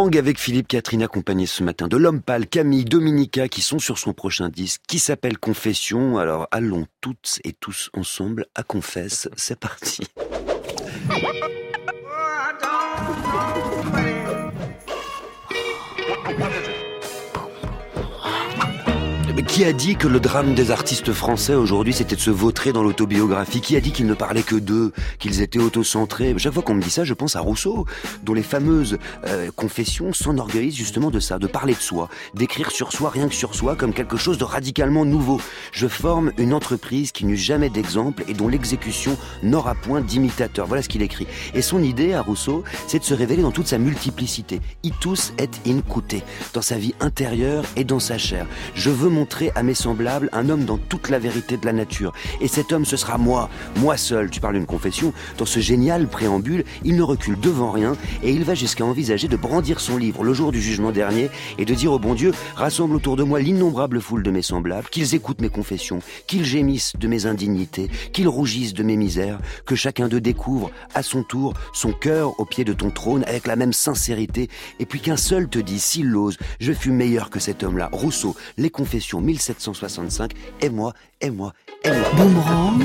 Boomerang avec Philippe Catherine, accompagné ce matin de l'homme pâle, Camille, Dominica, qui sont sur son prochain disque, qui s'appelle Confession. Alors allons toutes et tous ensemble à Confesse, c'est parti. Mais qui a dit que le drame des artistes français aujourd'hui c'était de se vautrer dans l'autobiographie? Qui a dit qu'ils ne parlaient que d'eux, qu'ils étaient autocentrés? Chaque fois qu'on me dit ça, je pense à Rousseau, dont les fameuses confessions s'enorgueillissent justement de ça, de parler de soi, d'écrire sur soi, rien que sur soi, comme quelque chose de radicalement nouveau. Je forme une entreprise qui n'eut jamais d'exemple et dont l'exécution n'aura point d'imitateur. Voilà ce qu'il écrit. Et son idée à Rousseau, c'est de se révéler dans toute sa multiplicité. Itus et incute, dans sa vie intérieure et dans sa chair. Je veux montrer à mes semblables un homme dans toute la vérité de la nature. Et cet homme, ce sera moi seul. Tu parles d'une confession. Dans ce génial préambule, il ne recule devant rien et il va jusqu'à envisager de brandir son livre le jour du jugement dernier et de dire au bon Dieu, rassemble autour de moi l'innombrable foule de mes semblables, qu'ils écoutent mes confessions, qu'ils gémissent de mes indignités, qu'ils rougissent de mes misères, que chacun d'eux découvre à son tour son cœur au pied de ton trône avec la même sincérité, et puis qu'un seul te dise, s'il l'ose, je fus meilleur que cet homme-là. Rousseau, Les Confessions, 1765, et moi. Boomerang,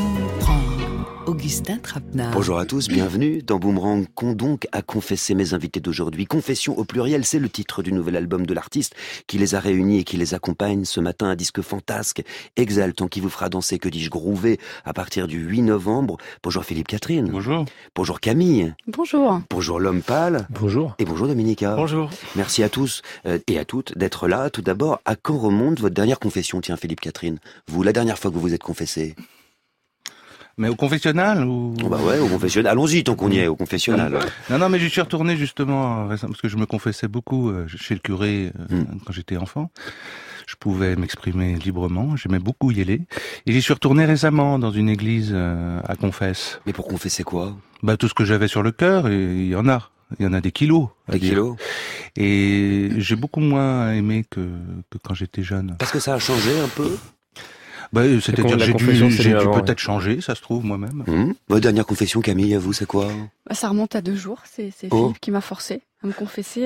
Augustin Trapenard. Bonjour à tous, bienvenue dans Boomerang. Qu'ont donc à confesser mes invités d'aujourd'hui? Confession au pluriel, c'est le titre du nouvel album de l'artiste qui les a réunis et qui les accompagne ce matin. Un disque fantasque, exaltant, qui vous fera danser, que dis-je, groover à partir du 8 novembre. Bonjour Philippe Catherine. Bonjour. Bonjour Camille. Bonjour. Bonjour l'homme pâle. Bonjour. Et bonjour Dominica. Bonjour. Merci à tous et à toutes d'être là. Tout d'abord, à quand remonte votre dernière confession? Tiens Philippe Catherine, vous, la dernière fois que vous vous êtes confessé? Mais au confessionnal ou... Bah ouais, au confessionnal. Allons-y, tant qu'on y est, au confessionnal. Non, mais j'y suis retourné justement, parce que je me confessais beaucoup chez le curé quand j'étais enfant. Je pouvais m'exprimer librement, j'aimais beaucoup y aller. Et j'y suis retourné récemment dans une église à Confesse. Mais pour confesser quoi? Bah tout ce que j'avais sur le cœur, et il y en a. Il y en a des kilos. Des kilos. Et j'ai beaucoup moins aimé que quand j'étais jeune. Parce que ça a changé un peu? Bah, c'est-à-dire que j'ai dû peut-être changer, ça se trouve, moi-même. Votre dernière confession, Camille, à vous, c'est quoi? Ça remonte à 2 jours. C'est Philippe qui m'a forcé à me confesser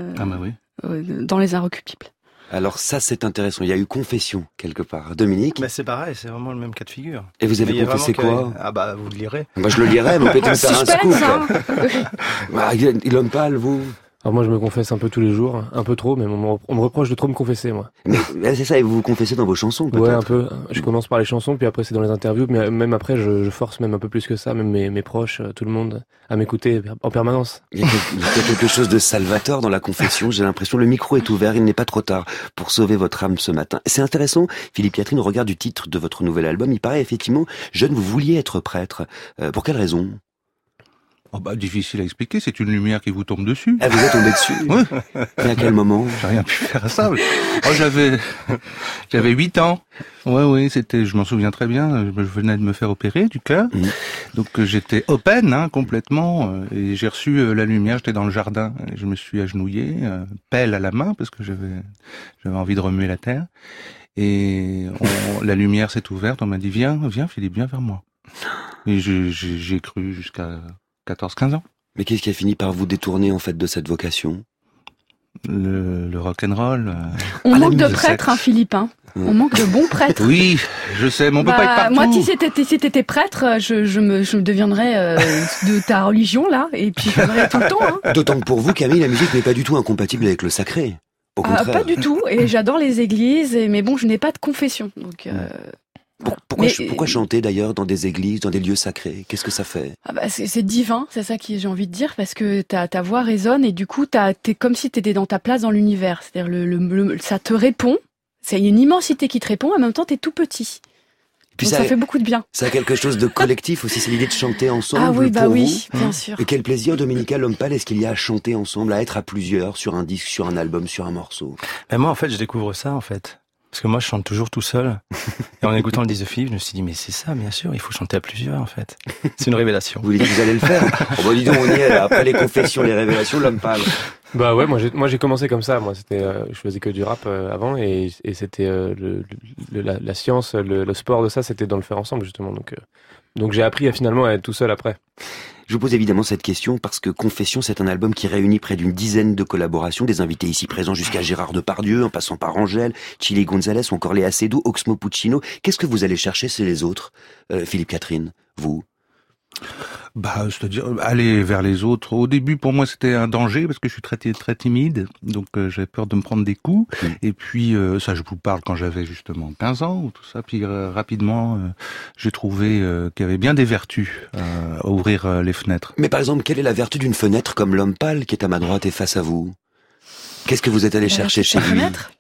dans les Inrecuptibles. Alors ça, c'est intéressant. Il y a eu confession, quelque part. Dominique? Bah c'est pareil, c'est vraiment le même cas de figure. Et vous avez confessé quoi? Ah bah, vous le lirez. Moi, je le lirai, mais peut-être me faire un scoop. L'homme pâle, vous? Alors moi je me confesse un peu tous les jours, un peu trop, mais on me reproche de trop me confesser moi. Mais c'est ça, et vous vous confessez dans vos chansons peut-être? Ouais, un peu. Je commence par les chansons, puis après c'est dans les interviews, mais même après je force même un peu plus que ça, même mes proches, tout le monde, à m'écouter en permanence. Il y a quelque chose de salvateur dans la confession, j'ai l'impression. Le micro est ouvert, il n'est pas trop tard pour sauver votre âme ce matin. C'est intéressant, Philippe Catherine, au regard du titre de votre nouvel album, il paraît effectivement, jeune, vous vouliez être prêtre. Pour quelle raison? Oh bah, difficile à expliquer, c'est une lumière qui vous tombe dessus. Ah, vous êtes tombé dessus? Oui. Et à quel moment? J'ai rien pu faire à ça. Oh, j'avais 8 ans. Oui, je m'en souviens très bien. Je venais de me faire opérer du cœur. Donc, j'étais open, complètement. Et j'ai reçu la lumière, j'étais dans le jardin. Et je me suis agenouillé, pelle à la main, parce que j'avais envie de remuer la terre. Et la lumière s'est ouverte, on m'a dit, viens Philippe, viens vers moi. Et j'ai cru jusqu'à 14-15 ans. Mais qu'est-ce qui a fini par vous détourner en fait de cette vocation? Le rock'n'roll. On manque de prêtres, Philippe. On manque de bons prêtres. Oui, je sais, mais on peut pas être partout. Moi, si t'étais prêtre, je me deviendrais de ta religion là, et puis je viendrais tout le temps. D'autant que pour vous, Camille, la musique n'est pas du tout incompatible avec le sacré. Au contraire. Pas du tout. Et j'adore les églises, mais bon, je n'ai pas de confession. Donc. Pourquoi chanter d'ailleurs dans des églises, dans des lieux sacrés? Qu'est-ce que ça fait? C'est divin, c'est ça que j'ai envie de dire, parce que ta voix résonne et du coup t'es comme si t'étais dans ta place dans l'univers. C'est-à-dire ça te répond, c'est une immensité qui te répond, en même temps t'es tout petit. Puis donc ça fait beaucoup de bien. Ça a quelque chose de collectif aussi, c'est l'idée de chanter ensemble. Ah oui, pour oui, vous. bien sûr. Et quel plaisir, Dominica, l'homme pâle, est-ce qu'il y a à chanter ensemble, à être à plusieurs, sur un disque, sur un album, sur un morceau? Mais moi en fait je découvre ça en fait. Parce que moi, je chante toujours tout seul. Et en écoutant le disque de Philippe, je me suis dit, mais c'est ça, bien sûr, il faut chanter à plusieurs, en fait. C'est une révélation. Vous allez le faire? Bon, dis donc, on y est, là. Après les confessions, les révélations, l'homme pâle. Bah ouais, moi j'ai commencé comme ça. Moi, je faisais que du rap avant, et c'était la science, le sport de ça, c'était dans le faire ensemble, justement. Donc j'ai appris finalement à être tout seul après. Je vous pose évidemment cette question parce que Confession, c'est un album qui réunit près d'une dizaine de collaborations, des invités ici présents jusqu'à Gérard Depardieu, en passant par Angèle, Chili Gonzalez, ou encore Léa Seydoux, Oxmo Puccino. Qu'est-ce que vous allez chercher chez les autres, Philippe Catherine, vous? C'est-à-dire aller vers les autres. Au début, pour moi, c'était un danger parce que je suis très timide, donc j'avais peur de me prendre des coups. Et puis, ça, je vous parle quand j'avais justement 15 ans ou tout ça. Puis rapidement, j'ai trouvé qu'il y avait bien des vertus à ouvrir les fenêtres. Mais par exemple, quelle est la vertu d'une fenêtre comme l'homme pâle qui est à ma droite et face à vous? Qu'est-ce que vous êtes allé chercher chez lui?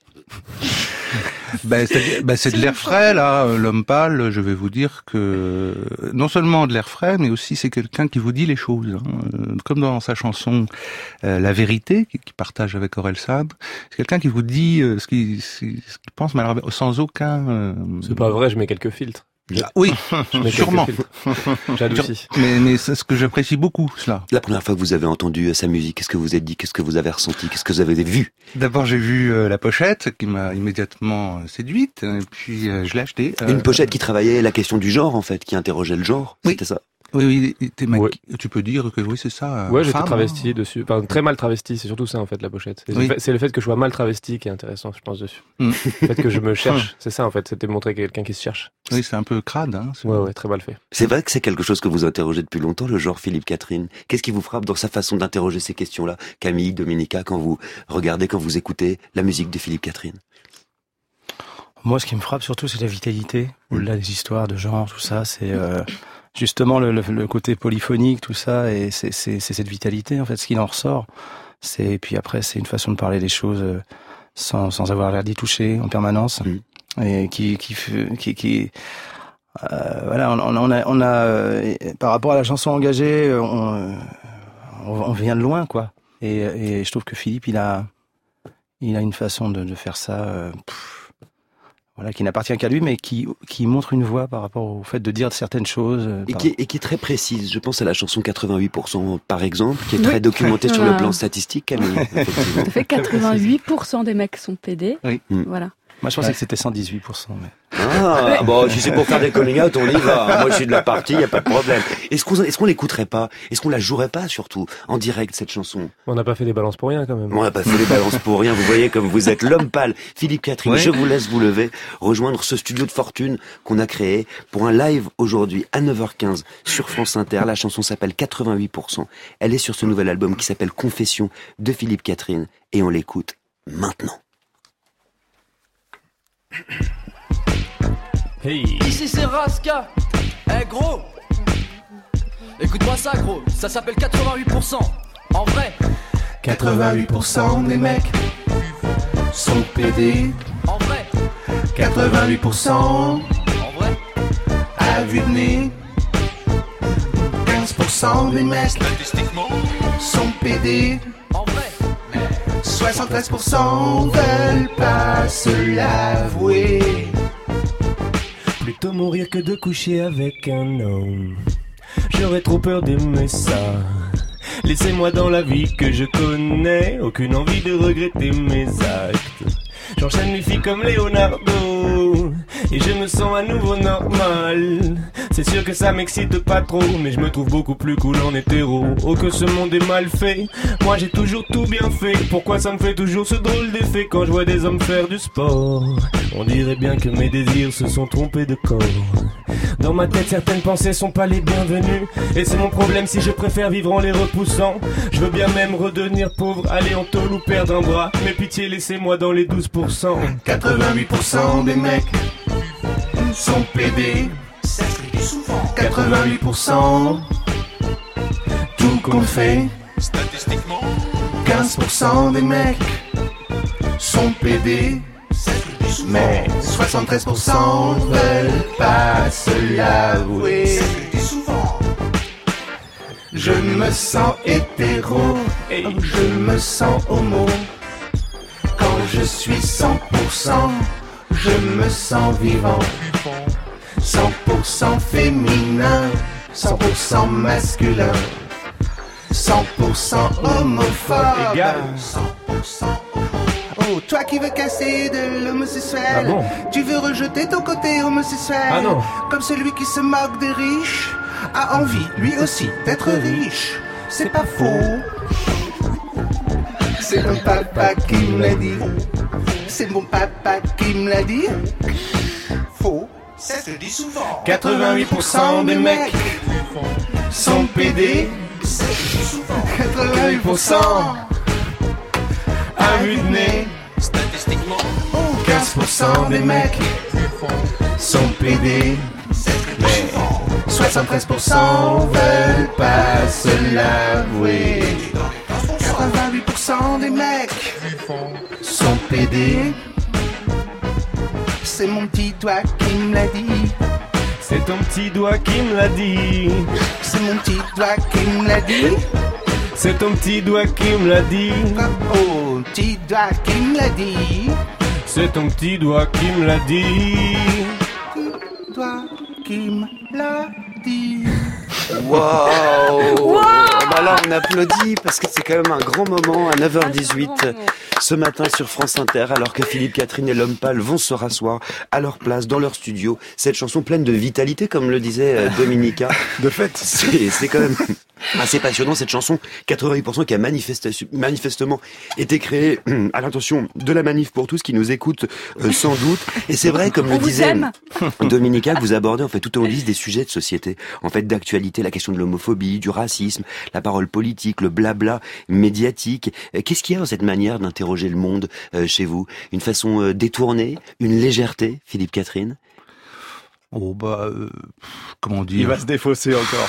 C'est de l'air frais, là, l'homme pâle. Je vais vous dire que non seulement de l'air frais, mais aussi c'est quelqu'un qui vous dit les choses, hein. Comme dans sa chanson La Vérité, qu'il partage avec Orelsan. C'est quelqu'un qui vous dit ce qu'il pense, mais alors, sans aucun. C'est pas vrai, je mets quelques filtres. Oui, sûrement. J'adoucis. Mais c'est ce que j'apprécie beaucoup, cela. La première fois que vous avez entendu sa musique, qu'est-ce que vous êtes dit? Qu'est-ce que vous avez ressenti? Qu'est-ce que vous avez vu? D'abord, j'ai vu la pochette qui m'a immédiatement séduite, et puis je l'ai achetée. Une pochette qui travaillait la question du genre, en fait, qui interrogeait le genre. Oui. C'était ça. Oui, tu peux dire que oui, c'est ça. Ouais, j'étais travesti dessus. Enfin, très mal travesti, c'est surtout ça en fait la pochette. C'est le fait que je sois mal travesti qui est intéressant, je pense, dessus. Le fait que je me cherche, c'est ça en fait, c'était montrer quelqu'un qui se cherche. Oui, c'est un peu crade, hein. Ouais, très mal fait. C'est vrai que c'est quelque chose que vous interrogez depuis longtemps, le genre Philippe Catherine. Qu'est-ce qui vous frappe dans sa façon d'interroger ces questions-là, Camille, Dominica, quand vous regardez, quand vous écoutez la musique de Philippe Catherine? Moi, ce qui me frappe surtout, c'est la vitalité. Au-delà des histoires de genre, tout ça, c'est justement le côté polyphonique, tout ça, et c'est cette vitalité, en fait, ce qu'il en ressort. Et puis après, c'est une façon de parler des choses sans avoir l'air d'y toucher en permanence. Et voilà, on a par rapport à la chanson engagée, on vient de loin, quoi. Et je trouve que Philippe, il a une façon de faire ça, voilà, qui n'appartient qu'à lui, mais qui montre une voix par rapport au fait de dire certaines choses. Et qui est très précise. Je pense à la chanson 88%, par exemple, qui est très documentée sur le plan statistique, Camille. Ça fait 88% des mecs sont pédés. Oui. Voilà. Moi, je pensais que c'était 118%. Mais... Ah, bon, si c'est pour faire des coming out, on y va. Moi, je suis de la partie, y a pas de problème. Est-ce qu'on l'écouterait pas? Est-ce qu'on la jouerait pas, surtout, en direct, cette chanson? On n'a pas fait des balances pour rien, quand même. On n'a pas fait des balances pour rien. Vous voyez comme vous êtes l'homme pâle. Philippe Catherine, oui. Je vous laisse vous lever, rejoindre ce studio de fortune qu'on a créé pour un live aujourd'hui à 9h15 sur France Inter. La chanson s'appelle 88%. Elle est sur ce nouvel album qui s'appelle Confession de Philippe Catherine et on l'écoute maintenant. Hey. Ici c'est Raska. Gros, écoute-moi ça gros, ça s'appelle 88%. En vrai 88% des mecs sont pédés. En vrai 88% En vrai à vue de nez. 15% des mecs statistiquement sont pédés. En vrai 73% veulent pas se l'avouer. Plutôt mourir que de coucher avec un homme. J'aurais trop peur d'aimer ça. Laissez-moi dans la vie que je connais. Aucune envie de regretter mes actes. J'enchaîne les filles comme Leonardo et je me sens à nouveau normal. C'est sûr que ça m'excite pas trop, mais je me trouve beaucoup plus cool en hétéro. Oh que ce monde est mal fait, moi j'ai toujours tout bien fait. Pourquoi ça me fait toujours ce drôle d'effet quand je vois des hommes faire du sport? On dirait bien que mes désirs se sont trompés de corps. Dans ma tête certaines pensées sont pas les bienvenues, et c'est mon problème si je préfère vivre en les repoussant. Je veux bien même redevenir pauvre, aller en tôle ou perdre un bras, mais pitié laissez-moi dans les 12%. 88% des mecs sont pédés. 88% tout compte fait. statistiquement 15% des mecs sont pédés. Mais 73% veulent pas se l'avouer. Je me sens hétéro et je me sens homo. Quand je suis 100%, je me sens vivant. 100% féminin, 100% masculin, 100% homophobe, égal. 100% homo. Oh, toi qui veux casser de l'homosexuel, Ah bon? tu veux rejeter ton côté homosexuel, Ah non. comme celui qui se moque des riches, a envie, lui aussi, d'être riche. C'est pas faux. C'est mon papa qui me l'a dit. C'est mon papa qui me l'a dit. Faux, ça se dit souvent. 88% des mecs sont pédés. 88% à vue de nez. Statistiquement, 15% des mecs sont pédés. Mais 73% veulent pas se l'avouer. 88% des mecs sont pédés. C'est mon petit doigt qui me l'a dit. C'est ton petit doigt qui me l'a dit. C'est mon petit doigt qui me l'a dit. C'est ton petit doigt qui me l'a dit. Oh, petit doigt qui me l'a dit. C'est ton petit doigt qui me l'a dit. Petit doigt qui me l'a dit. Waouh! Bah là, on applaudit parce que c'est quand même un grand moment à 9h18 ce matin sur France Inter, alors que Philippe Catherine et l'Homme Pâle vont se rasseoir à leur place dans leur studio. Cette chanson pleine de vitalité, comme le disait Dominica. De fait, c'est quand même assez passionnant, cette chanson. 88% qui a manifestement été créée à l'intention de la Manif pour tous, qui nous écoute sans doute. Et c'est vrai, comme le disait Dominica, que vous abordez en fait tout au long des sujets de société, en fait d'actualité, la question de l'homophobie, du racisme, la parole politique, le blabla médiatique. Qu'est-ce qu'il y a dans cette manière d'interroger le monde chez vous? Une façon détournée, une légèreté, Philippe Catherine? Oh bah, comment dire? Il va se défausser encore.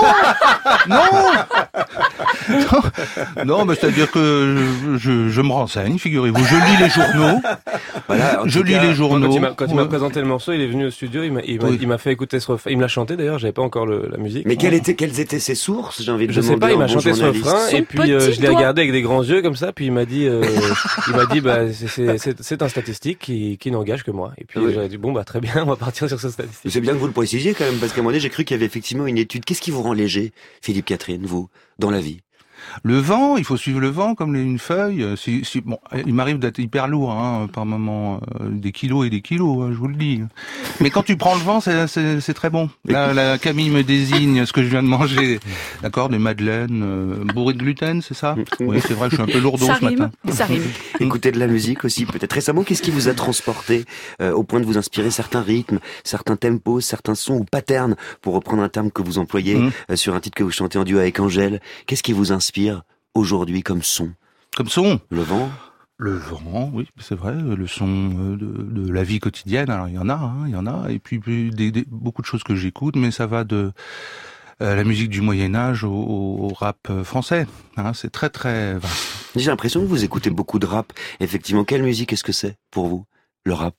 Non, mais c'est-à-dire que je me renseigne, figurez-vous. Je lis les journaux. Voilà, les journaux. Quand il m'a présenté le morceau, il est venu au studio, il m'a fait écouter ce refrain. Il me l'a chanté d'ailleurs, j'avais pas encore la musique. Mais quelles étaient ses sources? J'ai envie de demander. Je sais pas, il m'a chanté ce refrain et puis je l'ai regardé avec des grands yeux comme ça, puis il m'a dit bah c'est un statistique qui n'engage que moi. Et puis j'aurais dit bon bah très bien, on va partir sur ce statistique. C'est bien que vous le précisiez quand même, parce qu'à un moment donné, j'ai cru qu'il y avait effectivement une étude. Qu'est-ce qui vous rend léger, Philippe Catherine, vous, dans la vie? Le vent, il faut suivre le vent comme une feuille. Bon, il m'arrive d'être hyper lourd par moment, des kilos et des kilos, je vous le dis. Mais quand tu prends le vent, c'est très bon. Là, Camille me désigne ce que je viens de manger. D'accord, des madeleines bourrées de gluten, c'est ça? Oui, c'est vrai, je suis un peu lourdon ce matin. Ça rime. Écoutez de la musique aussi, peut-être récemment. Qu'est-ce qui vous a transporté au point de vous inspirer certains rythmes, certains tempos, certains sons ou patterns, pour reprendre un terme que vous employez sur un titre que vous chantez en duo avec Angèle? Qu'est-ce qui vous inspire aujourd'hui comme son? Comme son? Le vent? Le vent, oui, c'est vrai. Le son de la vie quotidienne. Alors il y en a. Et puis beaucoup de choses que j'écoute, mais ça va de la musique du Moyen-Âge au rap français. C'est très très vaste. J'ai l'impression que vous écoutez beaucoup de rap. Effectivement, quelle musique est-ce que c'est pour vous, le rap?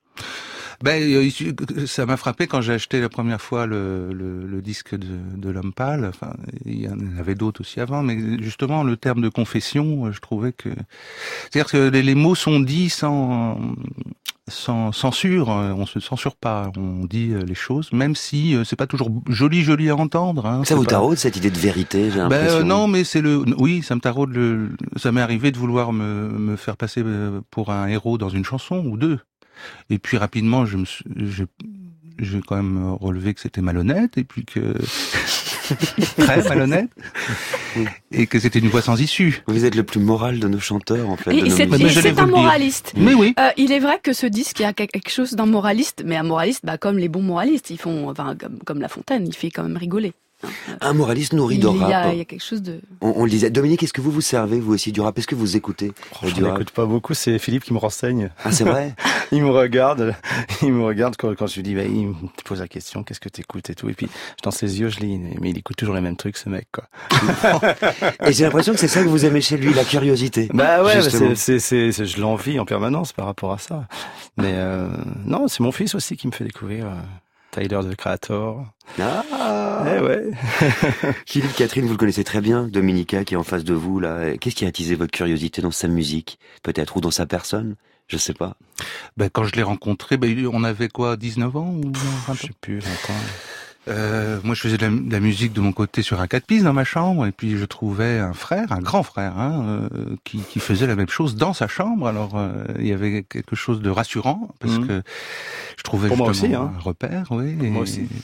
Ça m'a frappé quand j'ai acheté la première fois le disque de l'Homme Pâle. Enfin, il y en avait d'autres aussi avant, mais justement le terme de confession, je trouvais que, c'est-à-dire que les mots sont dits sans censure, on se censure pas, on dit les choses, même si c'est pas toujours joli à entendre. Ça vous taraude cette idée de vérité, j'ai l'impression. Non, mais oui, ça me taraude. Ça m'est arrivé de vouloir me faire passer pour un héros dans une chanson ou deux. Et puis rapidement, j'ai quand même relevé que c'était malhonnête, et puis que très malhonnête, et que c'était une voie sans issue. Vous êtes le plus moral de nos chanteurs, en fait. Et c'est un moraliste. Mais oui. Il est vrai que ce disque, il y a quelque chose d'un moraliste, mais un moraliste, comme les bons moralistes, ils font, comme La Fontaine, il fait quand même rigoler. Un moraliste nourri de rap. Il y a quelque chose de... On le disait. Dominique, est-ce que vous servez, vous aussi, du rap? Est-ce que vous écoutez du rap? Je n'écoute pas beaucoup, c'est Philippe qui me renseigne. Ah, c'est vrai? Il me regarde quand je lui dis, il me pose la question, qu'est-ce que t'écoutes et tout. Et puis, dans ses yeux, je lis, mais il écoute toujours les mêmes trucs, ce mec, quoi. Et j'ai l'impression que c'est ça que vous aimez chez lui, la curiosité. Bah ouais, je l'envie en permanence par rapport à ça. Mais, non, c'est mon fils aussi qui me fait découvrir, Tyler, the Creator. Ah. Ouais. Philippe Catherine, vous le connaissez très bien, Dominica qui est en face de vous là. Qu'est-ce qui a attisé votre curiosité dans sa musique, peut-être, ou dans sa personne? Je sais pas. Quand je l'ai rencontré, on avait quoi, 19 ans ou 20 ans? Je sais plus, 20 ans. Moi, je faisais de la musique de mon côté sur un 4 pistes dans ma chambre, et puis je trouvais un grand frère, qui faisait la même chose dans sa chambre. Alors, il y avait quelque chose de rassurant, parce que je trouvais justement un repère, oui. Moi aussi.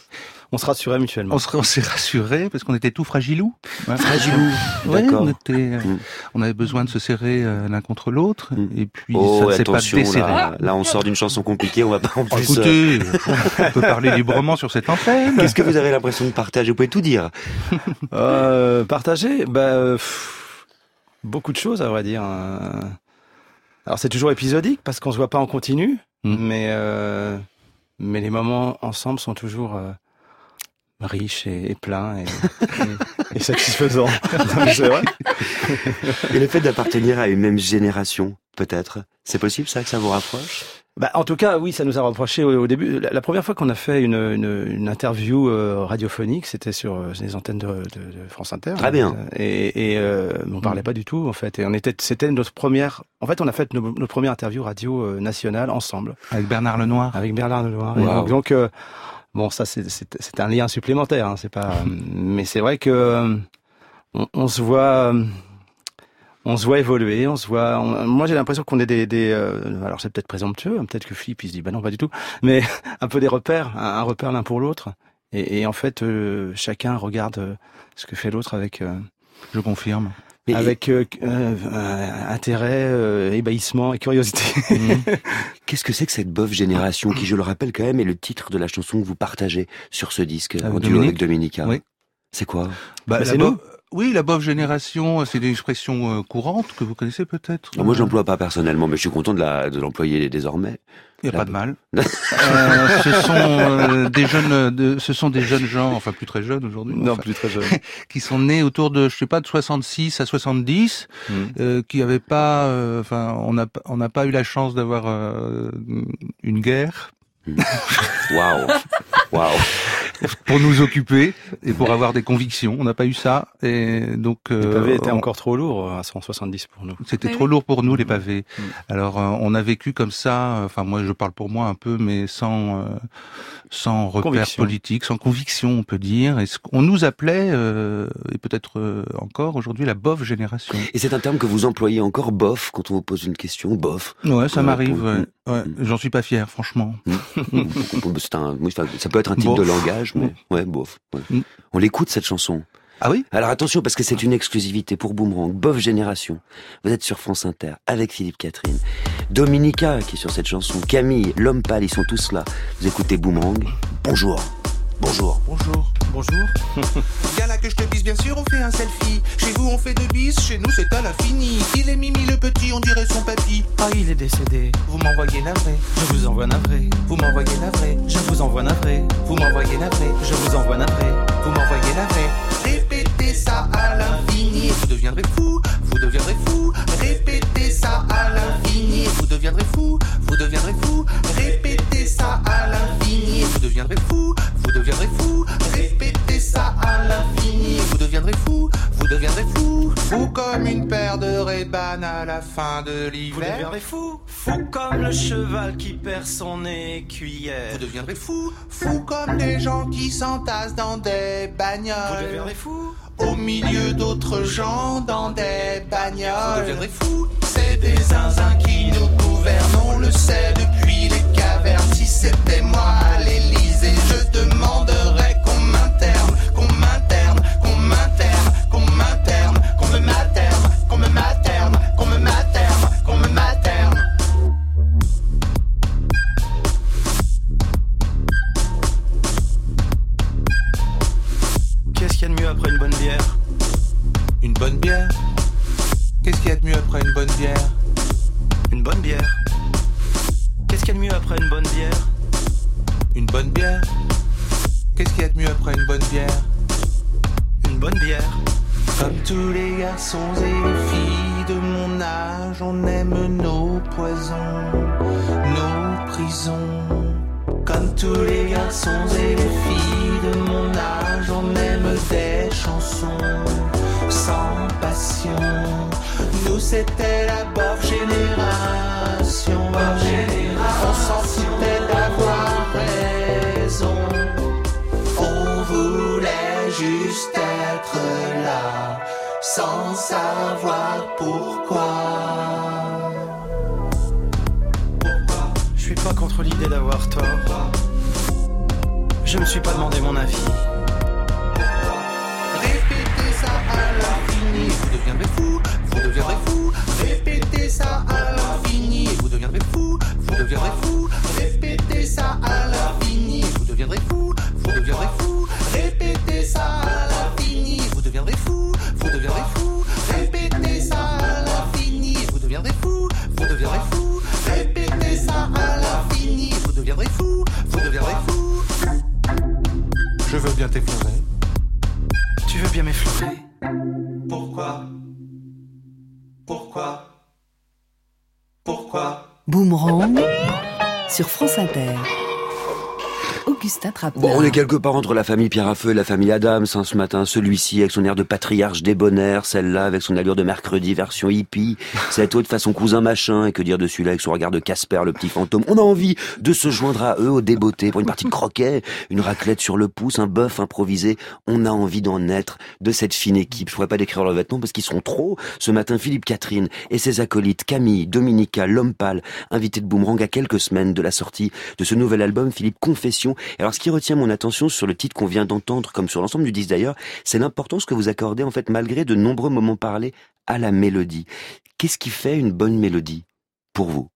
On se rassurait mutuellement. On s'est rassurés parce qu'on était tout fragilous. Ouais. Fragilous. Ouais, D'accord. On avait besoin de se serrer l'un contre l'autre. Et puis ça ne s'est pas desserré. Là, on sort d'une chanson compliquée. On va pas en plus. Écoutez, on peut parler librement sur cette antenne. Qu'est-ce que vous avez l'impression de partager? Vous pouvez tout dire. Partager, beaucoup de choses, à vrai dire. Alors c'est toujours épisodique parce qu'on se voit pas en continu, mais les moments ensemble sont toujours riches et pleins et satisfaisants. C'est vrai. Et le fait d'appartenir à une même génération, peut-être, c'est possible ça que ça vous rapproche? En tout cas, oui, ça nous a rapprochés au début. La première fois qu'on a fait une interview radiophonique, c'était sur les antennes de France Inter. Très bien. Et on parlait pas du tout, en fait. Et c'était notre première. En fait, on a fait notre première interview radio nationale ensemble. Avec Bernard Lenoir. Wow. Donc, bon, ça, c'est un lien supplémentaire. Hein, c'est pas. Mais c'est vrai que on se voit. On se voit évoluer, moi j'ai l'impression qu'on est alors c'est peut-être présomptueux, peut-être que Philippe il se dit non pas du tout, mais un peu des repères, un repère l'un pour l'autre. Et en fait chacun regarde ce que fait l'autre avec. Je confirme. Avec intérêt, ébahissement et curiosité. Qu'est-ce que c'est que cette bof génération qui, je le rappelle quand même, est le titre de la chanson que vous partagez sur ce disque en duo avec Dominica? Oui. C'est quoi? C'est nous. Oui, la bof génération, c'est une expression courante que vous connaissez peut-être. Moi, je l'emploie pas personnellement, mais je suis content de l'employer désormais. Il n'y a pas de mal. Ce sont des jeunes gens, enfin plus très jeunes aujourd'hui. Plus très jeunes. Qui sont nés autour de, de 66 à 70, qui avaient pas, on n'a pas eu la chance d'avoir une guerre. Waouh. Pour nous occuper et pour avoir des convictions, on n'a pas eu ça, et donc les pavés étaient encore trop lourds à 170 pour nous. C'était trop lourd pour nous, les pavés. Alors on a vécu comme ça. Enfin moi je parle pour moi un peu, mais sans repères politiques, sans conviction, on peut dire. Et on nous appelait et peut-être encore aujourd'hui la bof génération. Et c'est un terme que vous employez encore, bof, quand on vous pose une question, bof. Ouais, ça m'arrive. Ouais. J'en suis pas fier, franchement. Ça peut être un type de langage, mais ouais, bof. Ouais. On l'écoute cette chanson. Ah oui? Alors attention, parce que c'est une exclusivité pour Boomerang, bof génération. Vous êtes sur France Inter avec Philippe Catherine, Dominica qui est sur cette chanson, Camille, l'homme pâle, ils sont tous là. Vous écoutez Boomerang. Bonjour. Viens là que je te bise, bien sûr on fait un selfie. Chez vous on fait deux bises, chez nous c'est à l'infini. Il est Mimi le petit, on dirait son papy. Ah il est décédé, vous m'envoyez navré. Je vous envoie navré, vous m'envoyez navré. Je vous envoie navré, vous m'envoyez navré. Je vous envoie navré, vous m'envoyez navré. Répétez ça à l'infini, vous deviendrez fou, vous deviendrez fou. Répétez ça à l'infini, vous deviendrez fou, vous deviendrez fou. Répétez ça à l'infini, vous deviendrez fou, vous deviendrez fou. Répétez ça à l'infini, vous deviendrez fou, vous deviendrez fou. Fou comme une paire de Ray-Ban à la fin de l'hiver. Vous deviendrez fou, fou comme le cheval qui perd son écuyère. Vous deviendrez fou, fou comme des gens qui s'entassent dans des bagnoles. Vous deviendrez fou, au milieu d'autres gens dans des bagnoles. Vous deviendrez fou, c'est des zinzins qui nous gouvernent, on le sait depuis les cavernes. Si c'était moi à l'Élysée, je demanderais qu'on m'interne, qu'on m'interne, qu'on m'interne, qu'on m'interne, qu'on me materne, qu'on me materne, qu'on me materne, qu'on me materne. qu'est-ce qu'il y a de mieux après une bonne bière? Une bonne bière? Qu'est-ce qu'il y a de mieux après une bonne bière? Une bonne bière. Qu'est-ce qu'il y a de mieux après une bonne bière? Une bonne bière? Qu'est-ce qu'il y a de mieux après une bonne bière? Une bonne bière. Comme tous les garçons et les filles de mon âge, on aime nos poisons, nos prisons. Comme tous les garçons et les filles de mon âge, on aime des chansons sans passion. Nous c'était la bof génération. On s'en foutait d'avoir raison. On voulait juste être là, sans savoir pourquoi. Je suis pas contre l'idée d'avoir tort. Je me suis pas demandé mon avis. Répétez ça à l'infini, vous deviendrez fou, vous deviendrez fou. Répétez ça à l'infini, vous deviendrez fou, vous deviendrez fou. Répétez ça à l'infini, vous deviendrez fou, vous deviendrez fou. Répétez ça à l'infini, vous deviendrez fou, vous deviendrez fou. Répétez ça à l'infini, vous deviendrez fou, vous deviendrez fou. Répétez ça à l'infini, vous deviendrez fou, vous deviendrez fou. Je veux bien t'effleurer. Tu veux bien m'effleurer? Pourquoi? Pourquoi? Pourquoi? Boomerang sur France Inter. Augustin Trappeur. Bon, on est quelque part entre la famille Pierre à Feu et la famille Adams, hein, ce matin. Celui-ci avec son air de patriarche débonnaire, celle-là avec son allure de mercredi version hippie, cette autre façon cousin machin, et que dire dessus là avec son regard de Casper, le petit fantôme. On a envie de se joindre à eux au débeauté pour une partie de croquet, une raclette sur le pouce, un bœuf improvisé. On a envie d'en être de cette fine équipe. Je pourrais pas décrire leurs vêtements parce qu'ils sont trop. Ce matin, Philippe Catherine et ses acolytes Camille, Dominica, L'Homme Pâle, invités de Boomerang à quelques semaines de la sortie de ce nouvel album, Philippe Confession. Et alors, ce qui retient mon attention sur le titre qu'on vient d'entendre, comme sur l'ensemble du disque d'ailleurs, c'est l'importance que vous accordez, en fait, malgré de nombreux moments parlés, à la mélodie. Qu'est-ce qui fait une bonne mélodie, pour vous?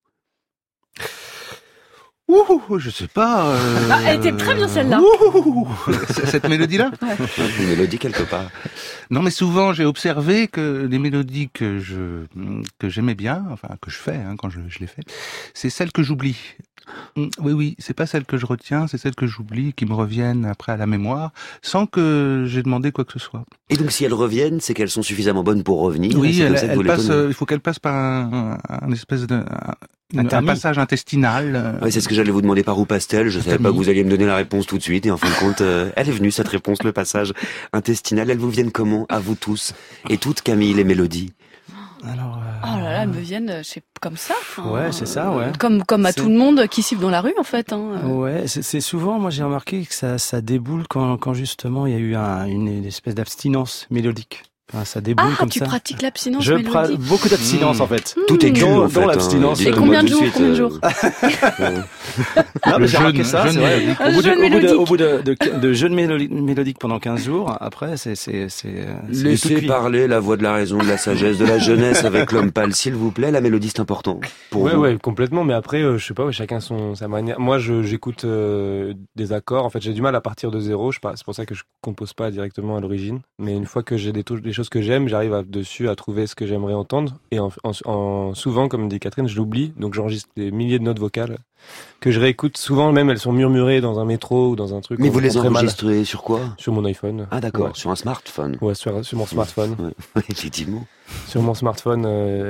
Ouh, je sais pas. Elle était très bien celle-là. Cette mélodie-là? Ouais. Une mélodie quelque part. Non, mais souvent j'ai observé que les mélodies que j'aimais bien, enfin que je fais quand je les fais, c'est celles que j'oublie. Oui, c'est pas celles que je retiens, c'est celles que j'oublie, qui me reviennent après à la mémoire, sans que j'ai demandé quoi que ce soit. Et donc si elles reviennent, c'est qu'elles sont suffisamment bonnes pour revenir. Oui, il faut qu'elles passent par un espèce de un passage intestinal. Oui, c'est ce que j'allais vous demander par où passe-t-elle. Je savais pas que vous alliez me donner la réponse tout de suite. Et en fin de compte, elle est venue, cette réponse, le passage intestinal. Elles vous viennent comment, à vous tous et toutes, Camille, les mélodies? Alors, oh là là, elles me viennent, comme ça. Ouais, c'est ça, ouais. Comme à tout le monde qui siffle dans la rue, en fait. Ouais, c'est souvent, moi j'ai remarqué que ça déboule quand justement il y a eu une espèce d'abstinence mélodique. Enfin, ça déboule comme ça. Tu pratiques l'abstinence mélodique. Je pratique beaucoup d'abstinence en fait. Tout est cul en fait. Dans l'abstinence. Et combien de jours? Non, mais j'ai remarqué ça, c'est vrai. Au bout de jeûne mélodique pendant 15 jours, après c'est laissez parler la voix de la raison, de la sagesse, de la jeunesse avec L'Homme Pâle, s'il vous plaît. La mélodie c'est important pour vous. Ouais, complètement. Mais après, je sais pas, chacun sa manière. Moi, j'écoute des accords. En fait, j'ai du mal à partir de zéro. C'est pour ça que je compose pas directement à l'origine. Mais une fois que j'ai des choses que j'aime, j'arrive dessus à trouver ce que j'aimerais entendre. Et souvent, comme dit Catherine, je l'oublie. Donc j'enregistre des milliers de notes vocales que je réécoute. Souvent même, elles sont murmurées dans un métro ou dans un truc. Mais vous les enregistrez sur quoi? Sur mon iPhone. Ah d'accord, ouais. Sur un smartphone. Ouais, sur mon smartphone. Ouais, effectivement. Sur mon smartphone,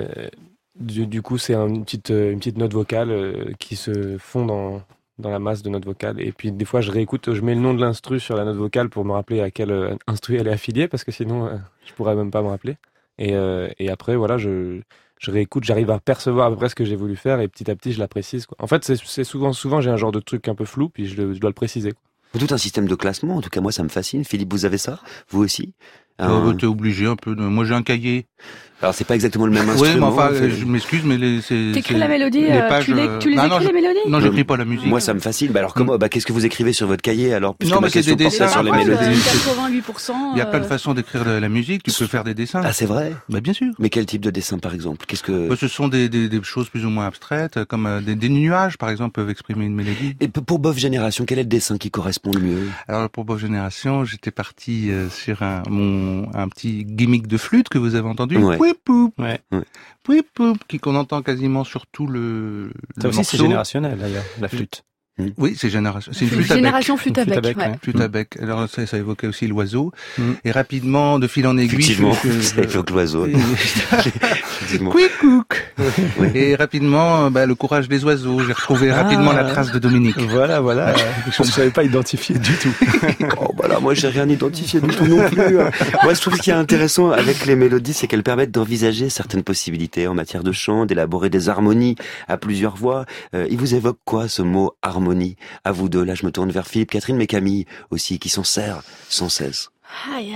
du coup, c'est une petite note vocale qui se fond dans la masse de notes vocales. Et puis des fois, je réécoute, je mets le nom de l'instru sur la note vocale pour me rappeler à quel instru elle est affiliée, parce que sinon, je pourrais même pas me rappeler. Et après, voilà, je réécoute, j'arrive à percevoir à peu près ce que j'ai voulu faire, et petit à petit, je la précise, quoi. En fait, c'est souvent, j'ai un genre de truc un peu flou, puis je dois le préciser, quoi. Tout un système de classement, en tout cas, moi, ça me fascine. Philippe, vous avez ça? Vous aussi? T'es obligé un peu de... Moi, j'ai un cahier. Alors, c'est pas exactement le même instrument. Oui, mais enfin, je m'excuse, mais t'écris la mélodie, tu les écris les mélodies? Non, j'écris pas la musique. Moi, ça me fascine. Bah, alors, comment, qu'est-ce que vous écrivez sur votre cahier, alors? Non, mais c'est des dessins sur les mélodies. 88%. Il y a plein de façons d'écrire la musique. Tu peux faire des dessins. Ah, c'est vrai? Bah, bien sûr. Mais quel type de dessin, par exemple? Ce sont des choses plus ou moins abstraites, comme des nuages, par exemple, peuvent exprimer une mélodie. Et pour Bof Génération, quel est le dessin qui correspond le mieux? Alors, pour Bof Génération, j'étais parti sur un petit gimmick de flûte que vous avez entendu. Ouais. Pouip-poup. Ouais. Pouip-poup, qu'on entend quasiment sur tout le aussi, morceau. c'est générationnel, d'ailleurs, la flûte. Oui, c'est génération. C'est une flûte génération flûte à bec. Flûte à bec. Alors ça évoquait aussi l'oiseau. Et rapidement, de fil en aiguille, effectivement, ça évoque l'oiseau. Quick-cook. Et rapidement, le courage des oiseaux. J'ai retrouvé rapidement la trace de Dominique. Voilà. Je ne savais pas identifier du tout. Oh, bah là, moi, j'ai rien identifié du tout non plus. Moi, je trouve ce qui est intéressant avec les mélodies, c'est qu'elles permettent d'envisager certaines possibilités en matière de chant, d'élaborer des harmonies à plusieurs voix. Il vous évoque quoi, ce mot harmonie? À vous deux, là je me tourne vers Philippe, Catherine, mais Camille aussi, qui s'en sert sans cesse. Aïe,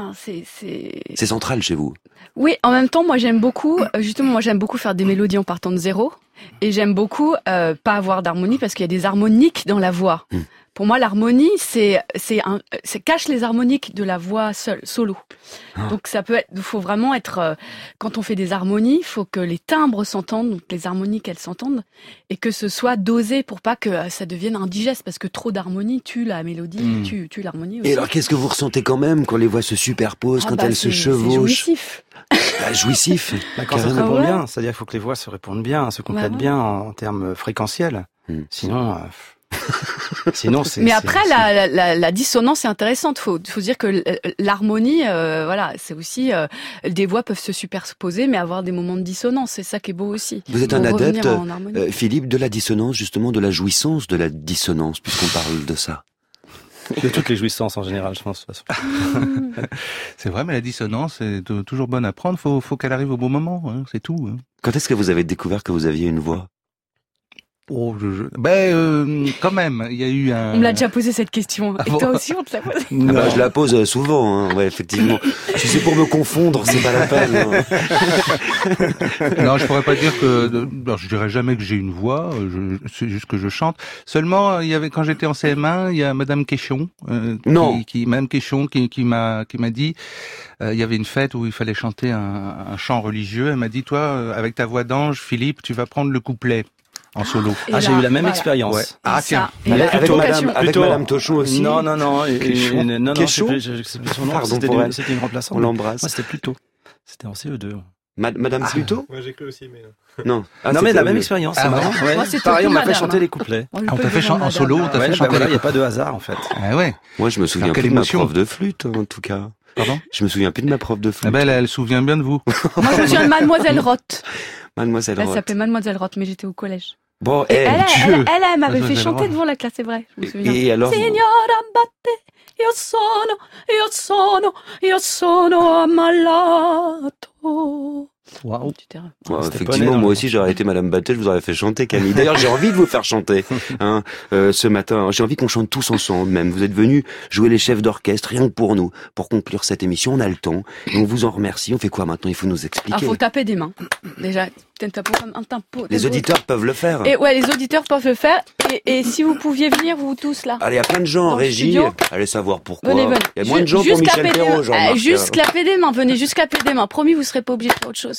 c'est central chez vous. Oui, en même temps, moi j'aime beaucoup faire des mélodies en partant de zéro, et j'aime beaucoup pas avoir d'harmonie parce qu'il y a des harmoniques dans la voix. Pour moi, l'harmonie, c'est cache les harmoniques de la voix solo. Donc ça peut être, faut vraiment être, quand on fait des harmonies, il faut que les timbres s'entendent, donc les harmoniques elles s'entendent, et que ce soit dosé pour pas que ça devienne indigeste, parce que trop d'harmonie tue la mélodie, tue l'harmonie aussi. Et alors qu'est-ce que vous ressentez quand même quand les voix se superposent, quand elles se chevauchent? C'est jouissif. Jouissif. Quand ça se répond bien, c'est-à-dire qu'il faut que les voix se répondent bien, se complètent bien en termes fréquentiels. Sinon c'est. Mais après, la dissonance est intéressante. Faut dire que l'harmonie, voilà, c'est aussi des voix peuvent se superposer, mais avoir des moments de dissonance. C'est ça qui est beau aussi. Vous êtes un adepte, Philippe, de la dissonance, justement, de la jouissance de la dissonance, puisqu'on parle de ça. De toutes les jouissances en général, je pense. De toute façon. C'est vrai, mais la dissonance est toujours bonne à prendre. Faut qu'elle arrive au bon moment, hein, c'est tout. Hein. Quand est-ce que vous avez découvert que vous aviez une voix? Quand même, il y a eu un... On me l'a déjà posé cette question. Et toi aussi, on te l'a posé? Je la pose souvent, hein. Ouais, effectivement. Si c'est pour me confondre, c'est pas la peine. Hein. Non, je pourrais pas dire que... je dirais jamais que j'ai une voix, c'est juste que je chante. Seulement, quand j'étais en CM1, il y a Madame Quéchon, Madame Quéchon qui m'a dit, il y avait une fête où il fallait chanter un chant religieux. Elle m'a dit, toi, avec ta voix d'ange, Philippe, tu vas prendre le couplet. En solo. J'ai eu la même expérience. Ouais. Tiens. Avec Madame Tochon aussi. Non. Quéchon. C'est plus son nom. C'était une remplaçante. On l'embrasse. Moi, c'était Pluto. C'était en CE2. Madame Pluto? Moi, j'ai cru aussi, mais non. Non, mais la même expérience. C'est marrant. Pareil, on m'a fait chanter les couplets. On t'a fait chanter en solo, on t'a fait chanter. Il n'y a pas de hasard, en fait. Ah ouais. Moi, je me souviens plus de ma prof de flûte, en tout cas. Pardon? Je me souviens plus de ma prof de flûte. Elle se souvient bien de vous. Moi, je me souviens de Mademoiselle Roth. Mademoiselle Roth. Elle s'appelait Mademoiselle Roth, mais j'étais au collège. Bon, elle m'avait fait chanter devant la classe, c'est vrai. Je me souviens. Et alors, Signora Batte, io sono ammalato. Waouh. Effectivement, moi aussi j'aurais été Madame Battel, je vous aurais fait chanter, Camille. D'ailleurs, j'ai envie de vous faire chanter ce matin. J'ai envie qu'on chante tous ensemble même. Vous êtes venus jouer les chefs d'orchestre, rien que pour nous. Pour conclure cette émission, on a le temps. Et on vous en remercie. On fait quoi maintenant? Il faut nous expliquer. Il faut taper des mains. Déjà, un tempo. Les auditeurs peuvent le faire. Et ouais, les auditeurs peuvent le faire. Et si vous pouviez venir, vous tous là. Allez, il y a plein de gens en régie. Studio. Allez savoir pourquoi. Venez. Il y a moins de gens pour Michel Perrault, Jean-Marc. Juste clapper des mains. Venez juste clapper des mains. Promis, vous serez pas obligés de faire autre chose.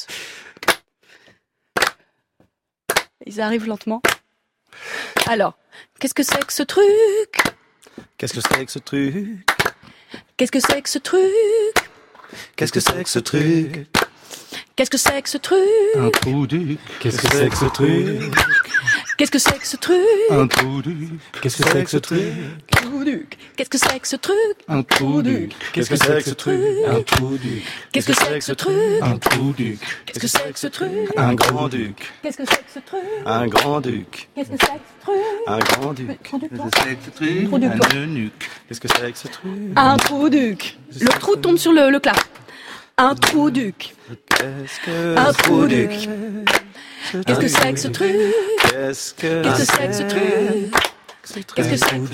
Ils arrivent lentement. Alors, qu'est-ce que c'est que ce truc? Qu'est-ce que c'est que ce truc? Qu'est-ce que c'est que ce truc? Qu'est-ce que c'est que ce truc? Qu'est-ce que c'est que ce truc? Un trou duc. Qu'est-ce que c'est que ce truc? Qu'est-ce que c'est que ce truc? Un trou duc. Qu'est-ce que c'est que ce truc? Qu'est-ce que c'est que ce truc? Un trou duc. Qu'est-ce que c'est que ce truc? Un trou duc. Qu'est-ce que c'est que ce truc? Un trou duc. Qu'est-ce que c'est que ce truc? Un grand duc. Qu'est-ce que c'est que ce truc? Un grand duc. Qu'est-ce que c'est que ce truc? Un grand duc. Qu'est-ce que c'est que ce truc? Un eunuque. Qu'est-ce que c'est que ce truc? Un trou duc. Le trou tombe sur le clap. Un trou duc. Un trou duc. Qu'est-ce que c'est que ce truc? Qu'est-ce que c'est que ce truc? Qu'est-ce que c'est que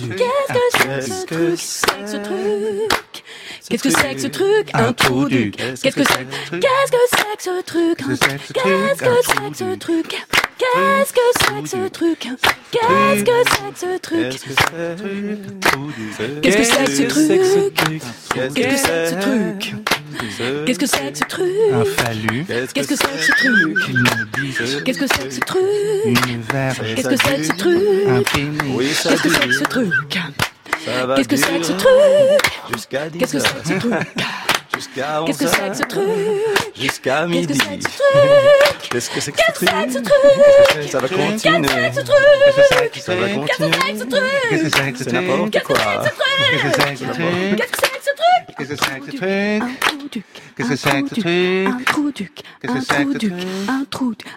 ce truc? Qu'est-ce que c'est que ce truc? Un trou duc. Qu'est-ce que c'est que ce truc? Qu'est-ce que c'est que ce truc? Qu'est-ce que c'est que ce truc? Qu'est-ce que c'est que ce truc? Qu'est-ce que c'est que ce truc? Qu'est-ce que c'est que ce truc? Qu'est-ce que c'est que ce truc? Un phallus. Qu'est-ce que c'est que ce truc? Une bise. Qu'est-ce que c'est que ce truc? Une verge. Qu'est-ce que c'est que ce truc? Un pénis. Qu'est-ce que c'est que ce truc? Qu'est-ce que c'est que ce truc? Qu'est-ce que c'est que ce truc? Qu'est-ce que c'est que ce truc? Jusqu'à midi. Qu'est-ce que c'est que ce truc? Ça va continuer. Qu'est-ce que c'est que ce truc? Ça va continuer. Qu'est-ce que c'est que ce truc? C'est n'importe quoi. Qu'est-ce que c'est que ce truc? Qu'est-ce que c'est que ce truc? Qu'est-ce que c'est que ce truc? Qu'est-ce que c'est que ce truc? Un trou duc. Qu'est-ce que c'est que ce truc? Un trou duc.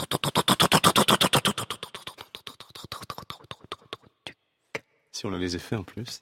Si on a les effets en plus.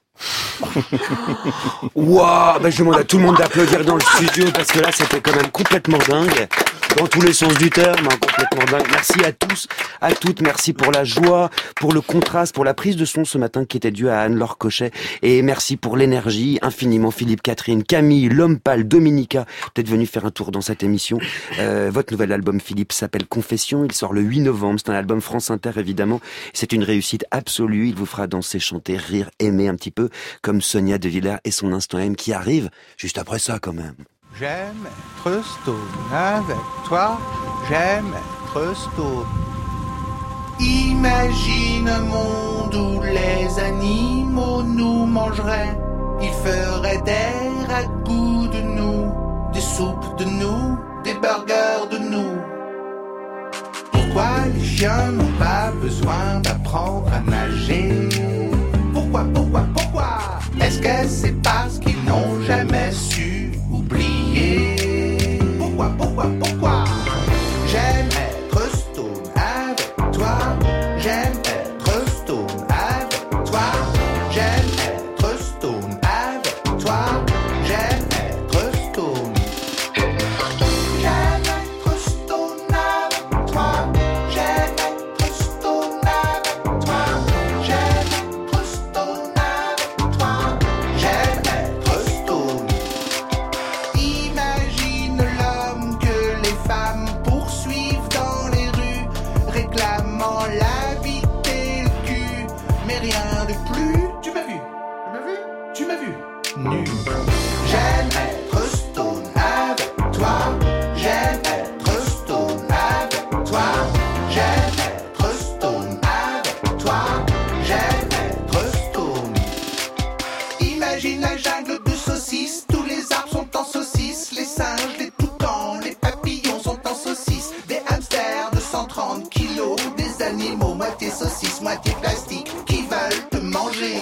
Waouh, je demande à tout le monde d'applaudir dans le studio parce que là c'était quand même complètement dingue. dans tous les sens du terme, hein, complètement dingue. Merci à tous, à toutes, merci pour la joie, pour le contraste, pour la prise de son ce matin qui était due à Anne-Laure Cochet, et merci pour l'énergie, infiniment Philippe, Catherine, Camille, l'homme pâle, Dominica, peut-être venu faire un tour dans cette émission. Votre nouvel album, Philippe, s'appelle Confession, il sort le 8 novembre, c'est un album France Inter évidemment, c'est une réussite absolue, il vous fera danser, chanter, rire, aimer un petit peu, comme Sonia De Villers et son Instant M qui arrive juste après ça quand même. J'aime être stone avec toi, j'aime être stone. Imagine un monde où les animaux nous mangeraient. Ils feraient des ragoûts de nous, des soupes de nous, des burgers de nous. Pourquoi les chiens n'ont pas besoin d'apprendre à nager? Pourquoi? Est-ce que c'est parce qu'ils n'ont jamais su oublier? Pourquoi? J'aime être stone avec toi. J'aime être stone avec toi. J'aime être stone avec toi. J'aime être stone. J'aime être stone avec toi. J'aime être stone avec toi. J'aime être stone avec toi. J'aime être stone. Imagine l'homme que les femmes poursuivent dans les rues, réclamant la vie et le cul, mais rien de plus. Tu m'as vu nu. J'aime être stone avec toi. J'aime être stone avec toi. J'aime être stone avec toi. J'aime être stone. Imagine la jungle de saucisses, tous les arbres sont en saucisses, les singes, les toucans, les papillons sont en saucisses, des hamsters de 130 kilos, des animaux moitié saucisses, moitié plastique, qui veulent te manger.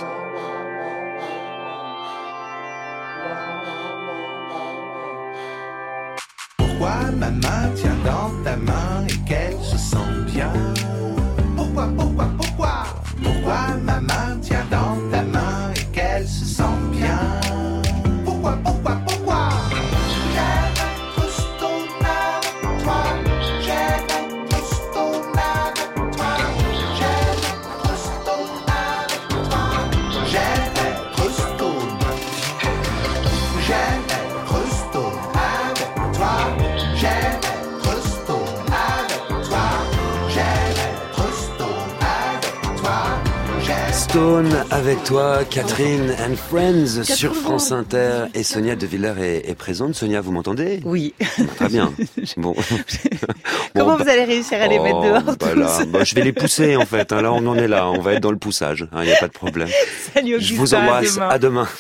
Pourquoi ma main tient dans ta main et qu'elle se sent bien? Pourquoi? Pourquoi ma main tient dans ta main et qu'elle se sent bien? Pourquoi? J'aime être stone avec toi. J'aime être stone avec toi. J'aime être stone avec toi. J'aime être stone. J'aime être stone avec toi. J'aime être stone avec toi. J'aime être stone avec toi. Stone avec toi, Catherine and Friends sur France Inter, et Sonia De Villers est présente. Sonia, vous m'entendez? Oui. Très bien. Bon. Comment vous allez réussir à les mettre dehors tous? Je vais les pousser en fait. Là, on en est là. On va être dans le poussage. Il n'y a pas de problème. Salut Augustin, je vous embrasse. à demain. À demain.